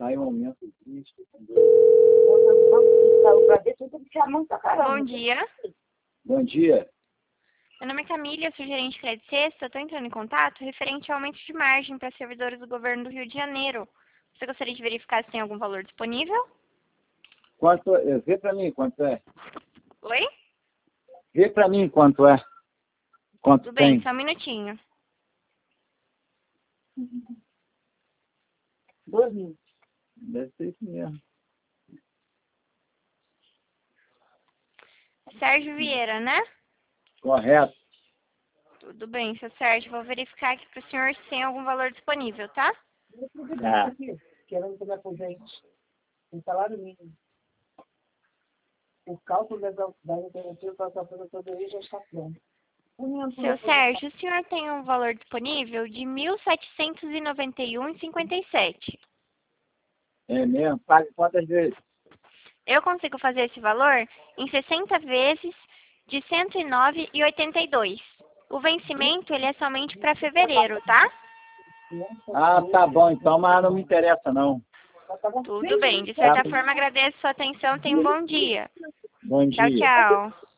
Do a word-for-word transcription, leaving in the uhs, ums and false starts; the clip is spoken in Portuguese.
Aí um aumento existe. Bom dia. Bom dia. Meu nome é Camila, eu sou gerente de crédito sexta. Estou entrando em contato referente ao aumento de margem para servidores do governo do Rio de Janeiro. Você gostaria de verificar se tem algum valor disponível? Quanto é? Vê para mim quanto é. Oi? Vê para mim quanto é. Quanto Tudo tem. bem, só um minutinho. Dois mil. Deve ser isso mesmo. Sérgio Vieira, né? Correto. Tudo bem, seu Sérgio. Vou verificar aqui para o senhor se tem algum valor disponível, tá? Tá. Querendo que me aposente. Um salário mínimo. O cálculo das das alternativas para a aposentadoria já está pronto. Seu Sérgio, o senhor tem um valor disponível de mil setecentos e noventa e um reais e cinquenta e sete centavos. É mesmo? Pague quantas vezes? Eu consigo fazer esse valor em sessenta vezes de cento e nove reais e oitenta e dois centavos. O vencimento ele é somente para fevereiro, tá? Ah, tá bom então, mas não me interessa não. Tudo bem. De certa forma, agradeço a sua atenção. Tenha um bom dia. Bom Tchau, dia. tchau.